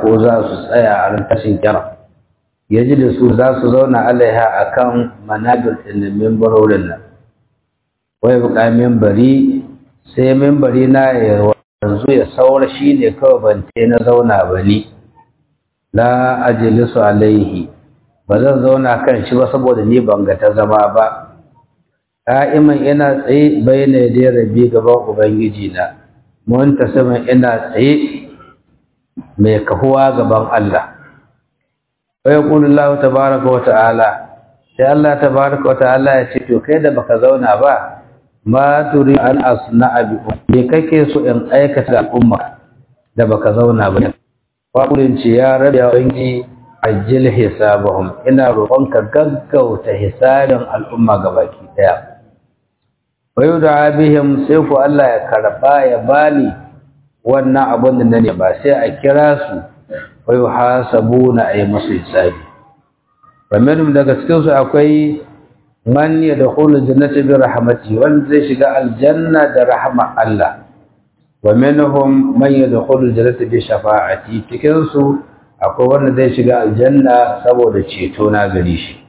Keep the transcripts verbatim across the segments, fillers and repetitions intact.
ko za su tsaya a ran tashin kiyama yaji da su za su zauna alaiha akan manabir din mimbarorin nan wai buƙa mimbari sai mimbari na ya yanzu ya saura shine kawai ban te na zauna bane la ajlisu alaihi ba zan zauna kan shi ba saboda ni ban ga ta zama ba qa'iman ina tsaye bayyana da rabbi gaban ubangiji na muntasaman ina tsaye mai kahuwa gaban Allah wa yaqulu Allah tabaaraka wa ta'ala sai Allah tabaaraka wa ta'ala ya ce to kai da baka zauna ba ma turi an asna'a bi me kake so in aikata al'umma da baka zauna ba wa kullun ce ya rabbi ya wangi ajil hisabahum ina roƙonka gaggauta hisabin al'umma gabaki daya wayu da bihim sai ku Allah ya karba ya bani wannan abun da nane ba sai a kira su wayu hasabuna ay musu hisabi kamar daga cikin su akwai man yadkhulu jannata bi rahmati wanda zai shiga aljanna da rahma Allah wa minhum man yadkhulu jannata bi shafa'ati cikin su akwai wanda zai shiga aljanna saboda ceto na gare shi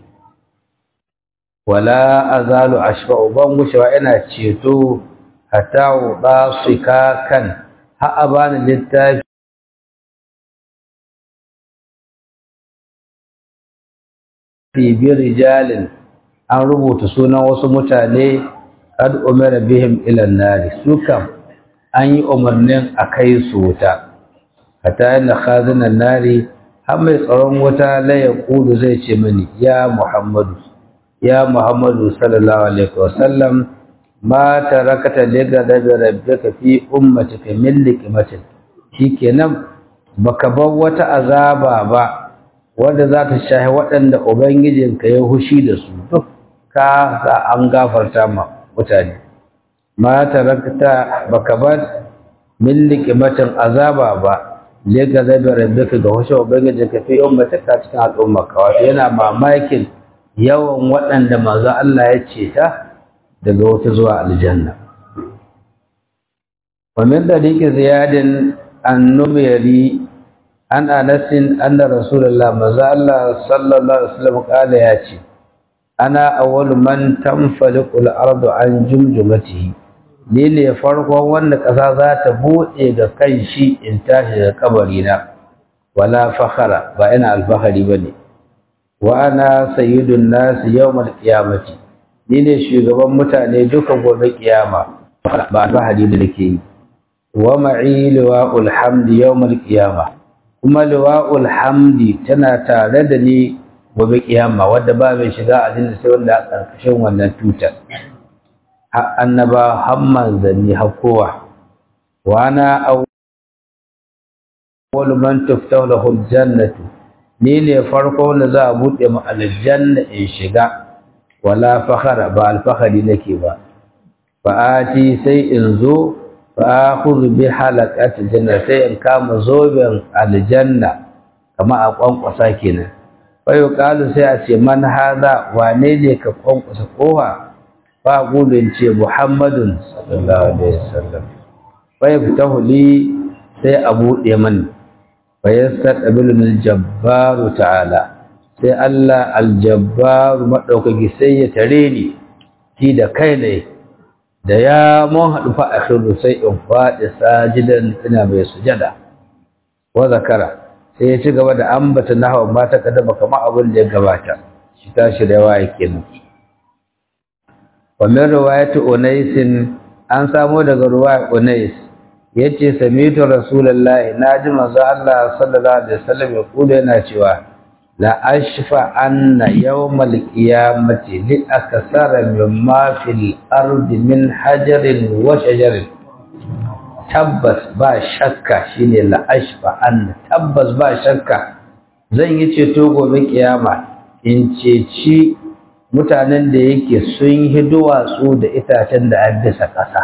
wala azalu ashfa'u ban gushewa ina ceto hatta uba sikakan ha abana littafi fi rijalin an rubuta sunan wasu mutane kad umira bihim ila an-nar sukan an yi umarnin akai su wuta hatta inna khazinan nari har mai tsaron wuta la yaqulu zai ce mani ya muhammadu ya muhammadu sallallahu alaihi wasallam ma tarakata liga da rabbika fi ummatika min liqmatin shikenan baka bar wata azaba ba wanda za ta shahi waɗanda ubangijinka ya hushi da su duk ka sa an gafarta ma mutane ma tarakata baka bar min liqmatin azaba ba lega zabi rabbika ga wasu ubangiji ka fi ummataka cikin al'ummarka wato yana mamakin yawan waɗanda manzo Allah ya ce ta daga wata zuwa aljanna wa min dariqi ziyadin an-numyari an anasin anna rasulullah manzo Allah sallallahu alaihi wasallam kala ya ce ana awwalu man tanfaliqu al-ardu an jumjumatihi ni ne farkon wanda ƙasa za ta buɗe ga kan shi in tashi da kabarina wala fakhara ba ina alfahari bane wa ana sayyidun nas yawmal qiyamati ni ne shugaban mutane duka gobe kiyama ba alfahari da nake yi wa ma'i liwa'ul hamdi yawmal qiyama kuma liwa'ul hamdi tana tare da ni gobe kiyama wanda ba mai shiga aljanna sai wanda a karkashin wannan tutar annaba hamman zanni hakowa wa ana awwal man tuftahu lahu aljannatu ni ne farko wanda za a bude mu aljanna in shiga wala fakhara ba alfakhari nake ba fa ati sai in zo fa akhudhu bi halaqati janna sai in kama zoben aljanna kama a kwankwasa kenan fa yuqalu sai a ce man hada wane ne ka kwankwasa kowa fa gudun ce Muhammadun sallallahu alaihi wasallam fa yaftahu li sai a bude mani fa yastaqbilu al-jabbaru ta'ala sai Allah al-jabbaru madaukaki sai ya tare ni shi da kai ne da ya mun hadu fa akhiru sai in fadi sajidan ina mai sujada wa zakara sai ya ci gaba da ambata nahwa mata kada baka ma abin da ya gabata shi tashi da waye kenan ومن رواية أنيس أن سامو daga رواية أنيس yace sami'tu rasulullahi naji manzo Allah sallallahu alaihi wasallam ya kula yana cewa la ashfa anna yawmal qiyamati li akthara mimma fil ardi min hajarin wa shajarin tabbas ba shakka shine la ashfa anna tabbas ba shakka zan yi ceto gobe kiyama in ceci mutanen da yake sun yi duwatsu da itacen da an bisa ƙasa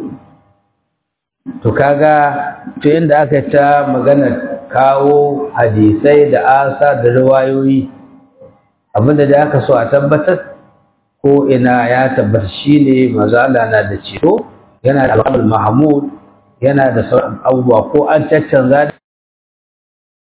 to kaga to inda aka ta magana kawo hadisai da asa da riwayoyi abinda da aka so a tabbatar ko ina ya tabbata shine manzo Allah na da ceto yana da al-mahmud yana da sauran abubuwa ko an caccanza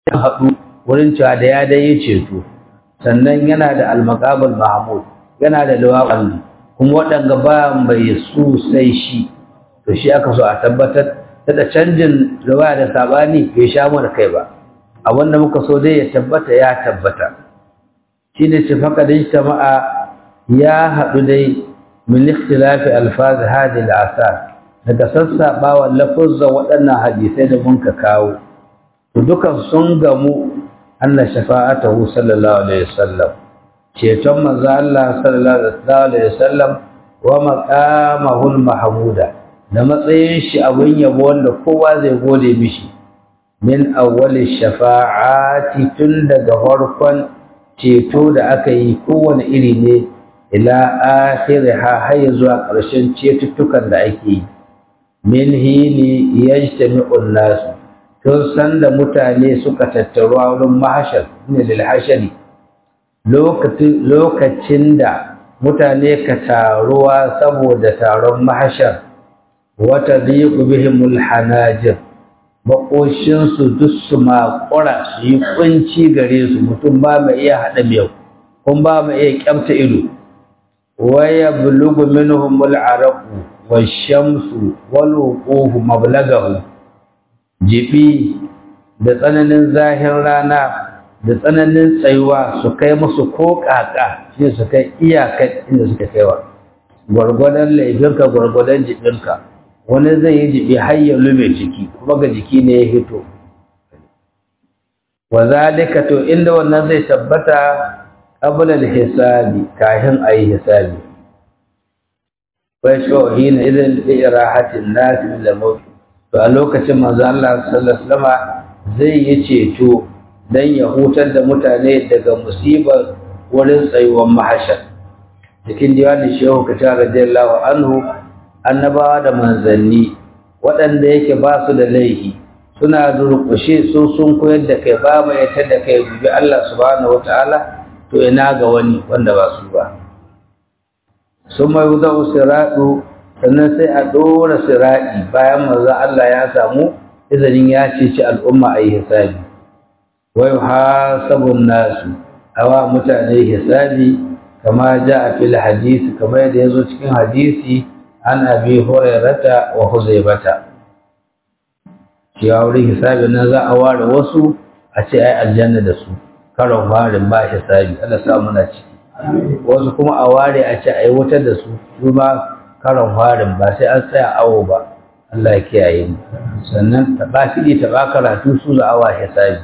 haɗu wurin cewa da ya dai ceto. Sannan yana da al-maqamul mahmud, yana da lawaqan, kuma waɗanga ba mai su sai shi. To shi aka so a tabbatar da canjin riwaya da sabani bai sha mu da kai ba. A wanda muka so dai ya tabbata ya tabbata. Shine ce faqadin jama'a ya haɗu dai min ikhtilafi alfaz hadhihi al-asar, daga sassaɓawa lafuzan waɗannan hadisai da mun ka kawo. Dukan sun gamu anna shafa'atahu sallallahu alaihi wasallam, ceton manzo Allah sallallahu alaihi wasallam wa maqamahu al-mahmuda, da matsayin shi abun yabo wanda kowa zai gode mishi, min awwali shafa'ati, tun daga farkon ceto da aka yi kowane iri ne ila akhiriha har zuwa ƙarshen cetuttukan da ake yi. Min hini yajtami'un nasu, tun sanda mutane suka tattaru a wurin mahashar ne lil hashari, lokacin lokacin da mutane ka taruwa saboda taron mahashar, wata dhiqu bihimul hanajir, makoshin su duk su makura su yi kunci gare su, mutum ba mai iya hada miyau kun ba mai iya kyamta ido. Wa yablughu minhumul araqu washamsu walwuqufu mablagahu, jibi da tsananin zahin rana da tsananin tsayuwa su kai musu ko kaka, shi su kai iyakar inda suka kaiwa. Gwargwadon laifinka gwargwadon jibinka, wani zai yi jibi har ya lume jiki kuma ga jiki ne ya hito. Wa zalika, to inda wannan zai tabbata qabla al-hisabi, kahin ayi hisabi. Waisho hina idan li irahatin nas min al-maut, to a lokacin manzo Allah sallallahu alaihi wasallam zai yi ceto dan ya hutar da mutane daga musibar wurin tsayuwar mahashar. Cikin diwanin Shehu Kata radiyallahu anhu, annabawa da manzanni waɗanda yake ba su da laifi suna durƙushe su sun koyar da kai, ba mai ta da kai dubi Allah subhanahu wataala, to ina ga wani wanda ba su ba. Sun mai wuza siratu, sannan sai a ɗora sirati bayan manzo Allah ya samu izinin ya ceci al'umma a yi hisabi. Wa yuhasabun nasu, awa mutane hisabi kama ja a fil hadisi, kamar yadda ya zo cikin hadisi an abi hurairata wa huzaibata, cewa wurin hisabi nan za a ware wasu a ce ai aljanna da su, karon farin ba hisabi, Allah sa muna ciki. Wasu kuma a ware a ce ai wutar da su, su ma karon farin ba sai an tsaya awo ba, Allah ya kiyaye mu. Sannan taɓa fiɗi taɓa karatu su za a wa hisabi.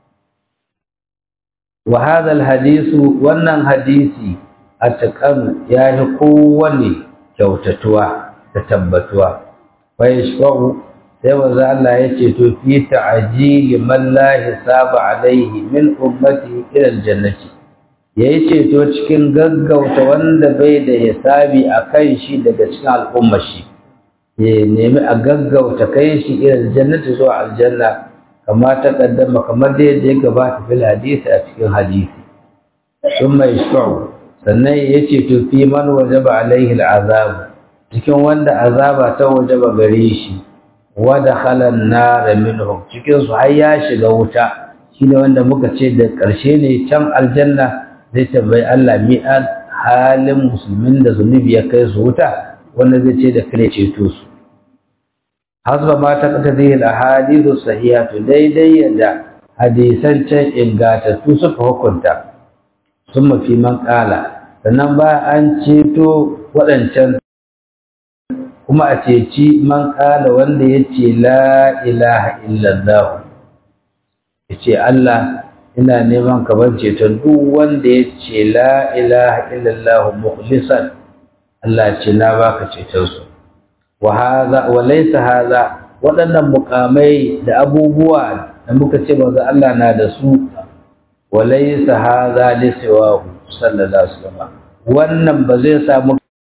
Wa hadha al-hadisu, wannan hadisi a taƙan ya yi kowane kyautatuwa da tabbatuwa. Fa yashfa'u, sai manzo Allah ya ce to fi ta'jili man la hisaba alaihi min ummati ila aljannati, yayi ceto cikin gaggauta wanda bai da hisabi akan shi daga cikin al'ummar shi, ya nemi a gaggauta kai shi ila aljannati zuwa aljanna, kama ta kaddama kamar da yadda ya gabata fil hadisi a cikin hadisi. Thumma yashfa'u, sannan ya ce to fi man wajaba alaihi al'azab, cikin wanda azaba ta wajaba gare shi, wa dakhala an-nar minhum, cikin su har ya shiga wuta, shine wanda muka ce da ƙarshe ne can aljanna zai tambayi Allah mi'an halin musulmin da zunubi ya kai su wuta, wanda zai ce da kare ceto su. Hasba ma taqtadi al-ahadithu sahihatu, daidai yadda hadisan can ingatattu suka hukunta. Summa fi man qala, sannan ba an ceto waɗancan kuma a ceci man ƙala wanda ya ce la ilaha illallah, ya ce Allah ina neman ka ban ceton duk wanda ya ce la ilaha illallah mukhlisan, Allah ce na baka cetonsu. Wa hadha wa laysa hadha, waɗannan mukamai da abubuwa da muka ce manzo Allah na da su, wa laysa hadha li siwahu sallallahu alaihi wasallam, wannan ba zai samu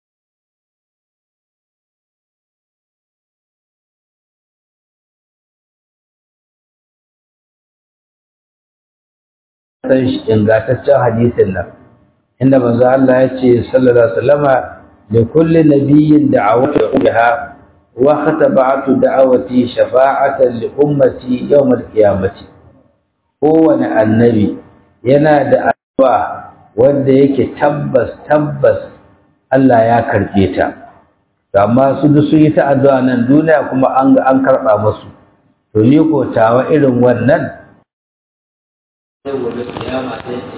san shi ingantaccen hadisin nan, inda manzo Allah ya ce sallallahu alaihi wasallama li kulli nabiyyin da'awatu biha wa khatabatu da'awati shafa'atan li ummati yawm al-qiyamati, kowane annabi yana da addu'a wanda yake tabbas tabbas Allah ya karɓe ta, amma su duk sun yi ta addu'a nan duniya kuma an ga an karɓa musu. To ni ko tawa irin wannan sai gobe kiyama sai ce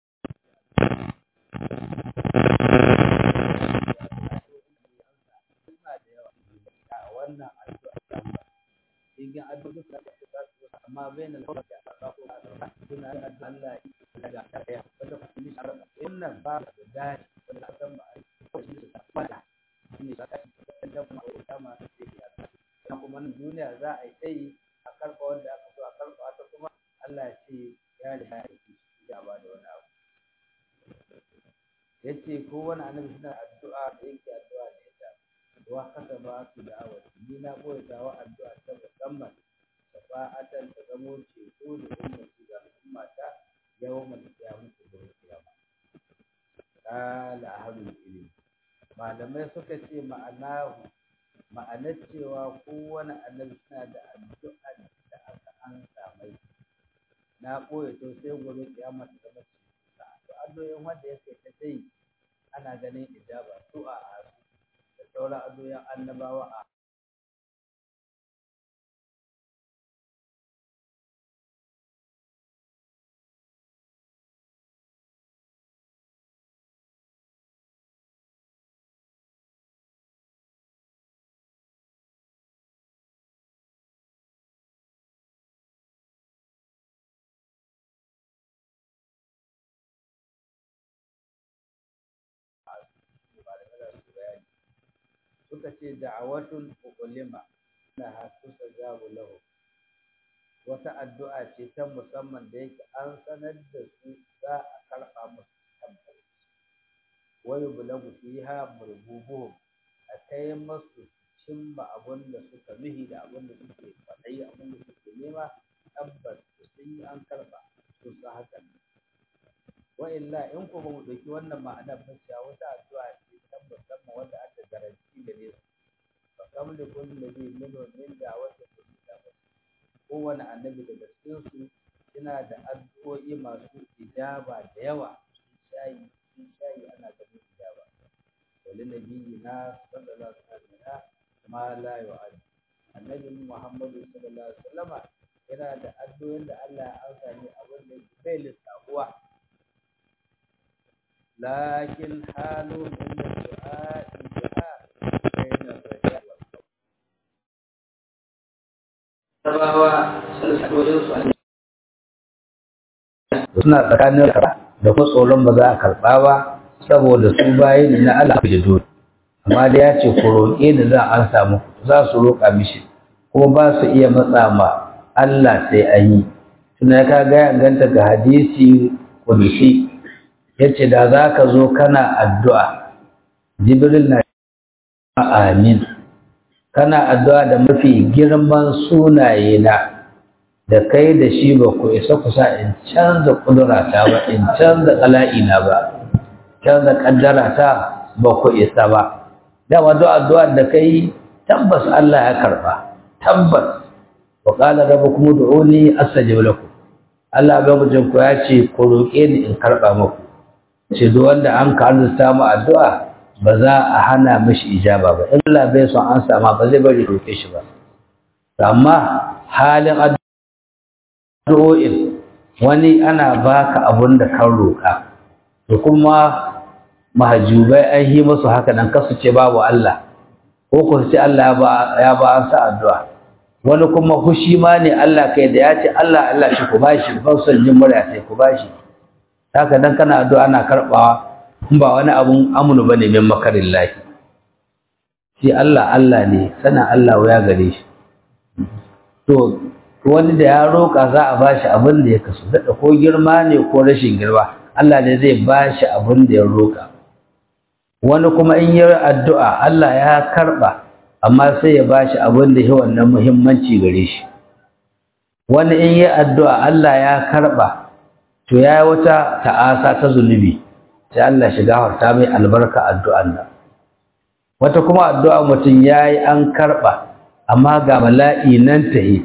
wannan addu'a cikin addu'a da ta amma bainal hawli suna da Allah daga kaya wanda kuma shi wannan ba da dai wanda san ba shi ta fada shi da ta da kuma kama sai kuma nan duniya za a yi tsayi a karɓa wanda aka so a karɓa ta kuma Allah ya ce ya da ya ba da wani abu yace ko wani annabi suna addu'a da yake addu'a da ita wa kasa ba su da'awa ni na koyi dawa addu'a ta musamman shafa'atan ta zamo ceto da ummati ga ummata yawmal qiyamati da kiyama qala ahlul ilm malamai suka ce ma'ana ma'anar cewa kowane annabi suna da addu'a da aka ansa mai na koyi to sai gobe kiyama ta zama ceto addu'o'in wanda yake ta dai ana ganin ijaba du'a a da sauran addu'o'in annabawa a suka ce da'awatul ulama na hasusa jabu lahu wata addu'a ce ta musamman da yake an sanar da su za a karɓa musu tabbas wai bulagu fiha murbubuhum a kai masu cimma abin da suka mihi da abin da suke faɗai abin da suke nema tabbas sun yi an karɓa su sa hakan wa illa in ko ba mu ɗauki wannan ma'anar ba cewa wata addu'a ce ta musamman wanda aka garanti gare su fa kam da kullu ladhi min min da'wati mujaba kowane annabi daga cikin su yana da addu'o'i masu ijaba da yawa shayi shayi ana ganin ijaba wal nabiyyi na sallallahu alaihi wasallam ma la yu'ad annabi Muhammad sallallahu alaihi wasallam yana da addu'o'in da Allah ya amsa ne abin da bai lissafuwa lakin halu inda du'a du'a bayna raja wa sabawa sallallahu suna tsakanin da kuma tsoron ba za a karɓa ba saboda su bayi na Allah da dole amma da ya ce ku roƙe ni za an samu za su roƙa mishi kuma ba su iya matsa ma Allah sai an yi tuna ka ga ya ganta ga hadisi kudusi yace da za ka zo kana addu'a jibril na amin kana addu'a da mafi girman sunaye na da kai da shi ba ku isa kusa in canza kudurata ba in canza qala'ina ba canza kaddarata ba ku isa ba dama addu'a da kai tabbas Allah ya karba tabbas wa qala rabbukum ud'uni astajib lakum Allah ba mujin ku ya ce ku roke ni in karba muku ce duk wanda an ka arzuta mu addu'a ba za a hana mishi ijaba ba in Allah bai son an sama ba zai bari roke shi ba amma halin addu'o'in wani ana baka abun da kan roka to kuma mahajubai an yi musu haka nan kasu ce babu Allah ko ku ce Allah ya ba an sa addu'a wani kuma hushi ma ne Allah kai da ya ce Allah Allah shi ku bashi ba son jin murya sai ku bashi haka dan kana addu'a ana karbawa kun ba wani abun amunu bane min makarillahi shi Allah Allah ne sana Allah ya gare shi to wani da ya roka za a bashi abin da ya kaso da ko girma ne ko rashin girma Allah ne zai bashi abin da ya roka wani kuma in yi addu'a Allah ya karba amma sai ya bashi abin da ya wannan muhimmanci gare shi wani in yi addu'a Allah ya karba to yayi wata ta'asa ta zunubi sai Allah shiga harta mai albarka addu'an nan wata kuma addu'a mutum yayi an karba amma ga bala'i nan tahi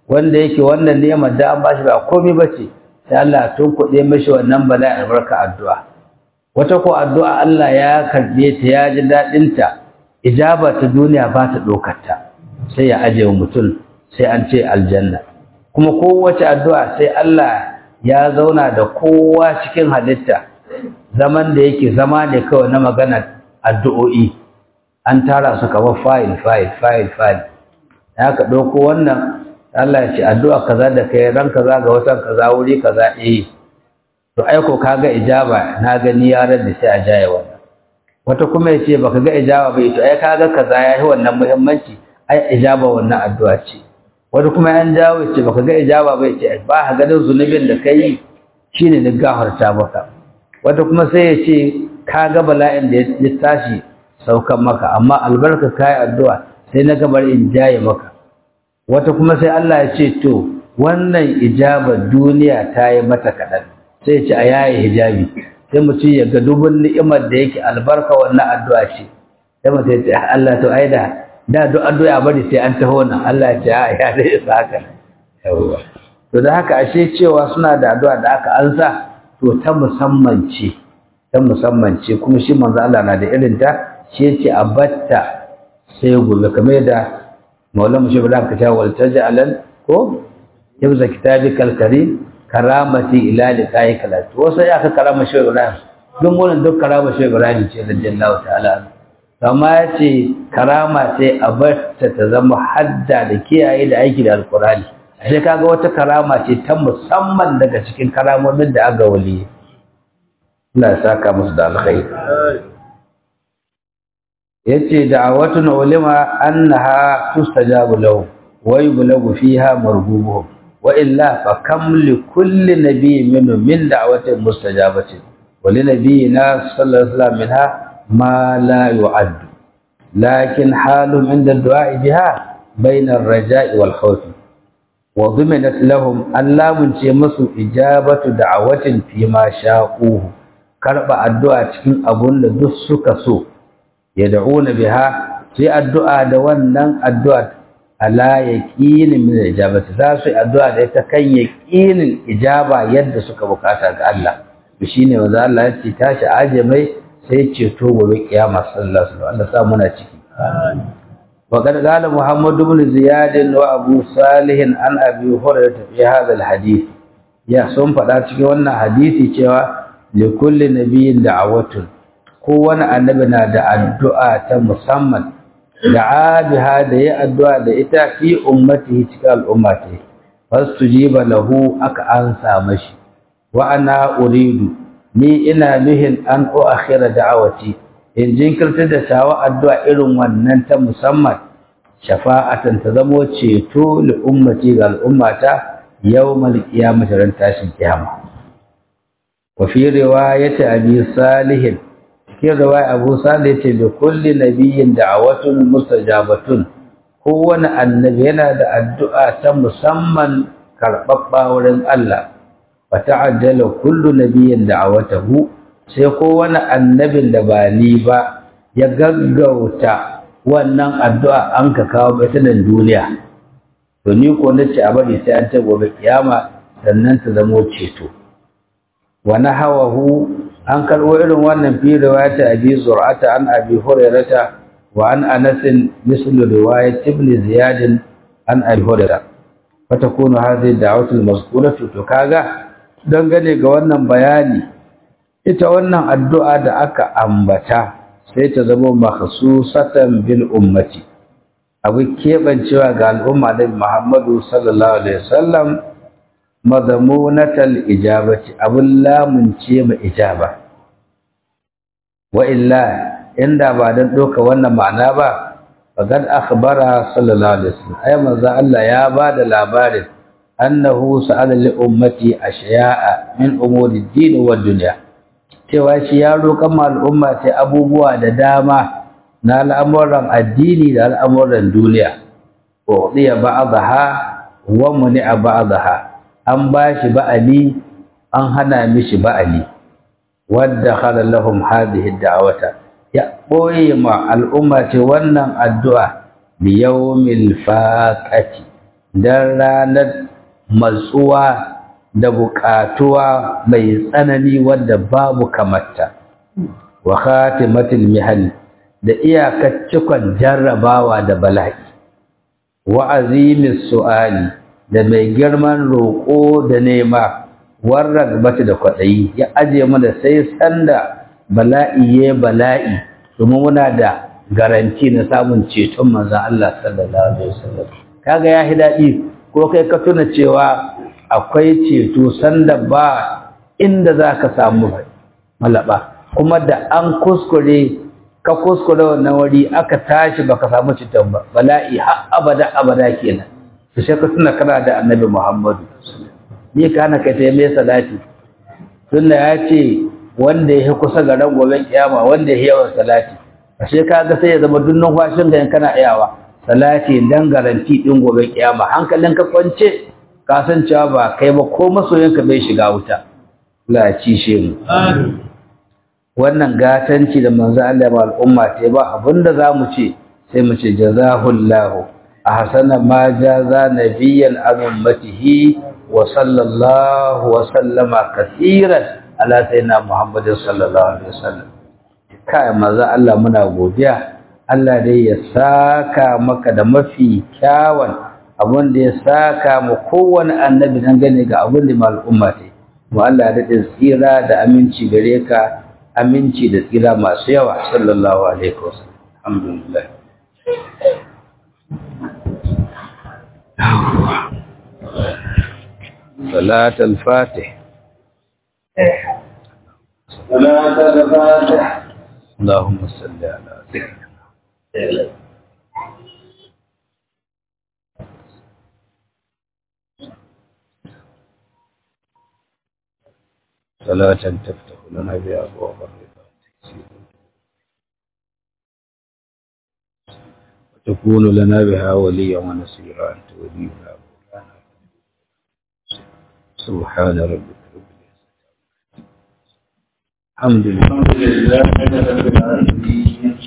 wanda yake wannan ni'imar da an bashi ba komai bace sai Allah tun kuɗe mashi wannan bala'i albarka addu'a wata ko addu'a Allah ya karbe ta ya ji dadin ta ijaba ta duniya ba ta dokar ta sai ya aje wa mutum sai an ce aljanna kuma kowace addu'a sai Allah ya zauna da kowa cikin halitta zaman da yake zama ne kawai na magana addu'o'i an tara su kamar file file file file ya ka ɗauko wannan Allah ya ce addu'a kaza da kai ran kaza ga watan kaza wuri kaza eh to aiko kaga ijaba na gani yaran da sai a jaye wannan wata kuma ya ce baka ga ijaba bai to ai kaga kaza yayi wannan muhimmanci ai ijaba wannan addu'a ce wata kuma an jawo ce baka ga ijaba bai ce ba ka ga zunubin da kai shine da gafarta maka wata kuma sai ya ce kaga bala'in da ya tashi saukan maka amma albarka kai addu'a sai na gabar in jaye maka wata kuma sai Allah ya ce to wannan ijabar duniya ta yi mata kaɗan sai ya ce a yaye hijabi sai mutum ya ga dubun ni'imar da yake albarka wannan addu'a ce sai mutum ya ce Allah to ai da da duk addu'a bari sai an taho nan Allah ya ce a ya dai isa haka yawa to da haka ashe cewa suna da addu'a da aka ansa to ta musamman ce ta musamman ce kuma shi manzo Allah na da irin ta shi yace abatta sai gobe kamar da maulana shi bala ka ta wal taj'alan ko yabza kitabikal karim karamati ila liqa'i kalat to sai aka karama shi Ibrahim duk wannan duk karama shi Ibrahim ce radiyallahu ta'ala amma yace karama sai abatta ta zama hadda da kiyaye da aiki da alqur'ani sai kaga wata karama ce ta musamman daga cikin karamomin da aka wali Allah ya saka musu da alkhairi yace da'awatun ulama annaha tustajabu lahu wa yublagu fiha marghubuhum wa illa fa kam li kulli nabiyyin min min da'watin mustajabatin wa li nabiyyina sallallahu alaihi wasallam minha ma la yu'add lakin halum inda ad-du'a biha bayna ar-raja'i wal khawf wa dhimanat lahum allamun ce musu ijabatu da'awatin fi ma sha'uhu karba addu'a cikin abun da duk suka so yad'una biha sai addu'a da wannan addu'a ala yaqinin min ijabati za su addu'a da ita kan yaqinin ijaba yadda suka bukata ga Allah to shine wanda Allah ya ce tashi aje mai sai ceto gobe kiyama sallallahu alaihi wasallam Allah sa muna ciki wa qad qala Muhammad ibn Ziyad wa Abu Salih an Abi Hurairah fi hadha alhadith ya sun fada cikin wannan hadisi cewa li kulli nabiyyin da'awatun kowane annabi na da addu'a ta musamman da'a biha da ya addu'a da ita fi ummatihi cikin al'ummati fastujiba lahu aka ansa mashi wa ana uridu ni ina nuhin an uakhira da'awati in jinkirta da tawa addu'a irin wannan ta musamman shafa'atan ta zamo ceto li ummati ga al'ummata yawmal qiyamati ran tashin kiyama wa fi riwayati abi salih cikin riwaya Abu Salih ce da kulli nabiyyin da'awatun mustajabatun kowane annabi yana da addu'a ta musamman karbabba wurin Allah fa ta'ajjala kullu nabiyyin da'awatahu sai kowane annabin da ba ni ba ya gaggauta wannan addu'a an ka kawo mai nan duniya to ni ko nace a bari sai an ta gobe kiyama sannan ta zamo ceto wa nahawahu an karbo irin wannan fi riwayat abi zur'ata an abi hurairata wa an anas misl riwayat ibn ziyad an abi hurairah fatakunu hadhihi da'watu al-mazkurah to kaga dangane ga wannan bayani ita wannan addu'a da aka ambata sai ta zama makhsusatan bil ummati abu kebancewa ga al'umma da Muhammadu sallallahu alaihi wasallam madmunatal ijabati abun lamunce ma ijaba wa illa inda ba dan doka wannan ma'ana ba faqad akhbara sallallahu alaihi wasallam ay manzo Allah ya bada labarin annahu sa'ala li ummati ashya'a min umuri ad-din wa ad-dunya cewa shi ya roƙa ma al'umma sai abubuwa da dama na al'amuran addini da al'amuran duniya wa udiya ba'daha wa muni'a ba'daha an bashi ba'ali an hana mishi ba'ali wadda khala lahum hadhihi da'wata ya boye ma al'umma ce wannan addu'a bi yawmil faqati dan ranar matsuwa da buƙatuwa mai tsanani wadda babu kamarta wa khatimatul mihal da iyakar cikon jarrabawa da bala'i wa azimis su'ali da mai girman roƙo da nema warragbata da kwaɗayi ya aje mana sai sanda bala'i ya bala'i domin muna da garanti na samun ceton manzon Allah sallallahu alaihi wasallam kaga ya daɗi ko kai ka tuna cewa akwai ceto sanda ba inda zaka samu malaba kuma da an kuskure ka kuskure wannan wuri aka tashi baka samu ceton ba bala'i har abada abada kenan to sai ka tuna kana da annabi Muhammadu ni kana kai ta mai salati tunda ya ce wanda ya kusa ga ran gobe kiyama wanda ya yawan salati ashe kaga sai ya zama dunnan fashin da kana iyawa salati dan garanti din gobe kiyama hankalin ka kwance ka san cewa ba kai ba ko masoyinka bai shiga wuta Allah ya cishe mu amin wannan gatanci da manzo Allah ba al'umma ta ba abinda zamu ce sai mu ce jazahullahu ahsana ma jaza nabiyyan an ummatihi wa sallallahu wa sallama kaseeran ala sayyidina Muhammadin sallallahu alaihi wasallam kai manzo Allah muna godiya Allah dai ya saka maka da mafi kyawun abin da ya saka mu kowane annabi dan gane ga abin da al'umma ta mu Allah da tsira da aminci gare ka aminci da tsira masu yawa sallallahu alaihi wasallam alhamdulillah صلاة الفاتح صلاة الفاتح اللهم صل على سيدنا صلاة تفتح لنا بها أبواب الرضا وتكون لنا بها وليا ونصيرا أنت ولينا مولانا سبحان ربك رب العزة الحمد لله رب العالمين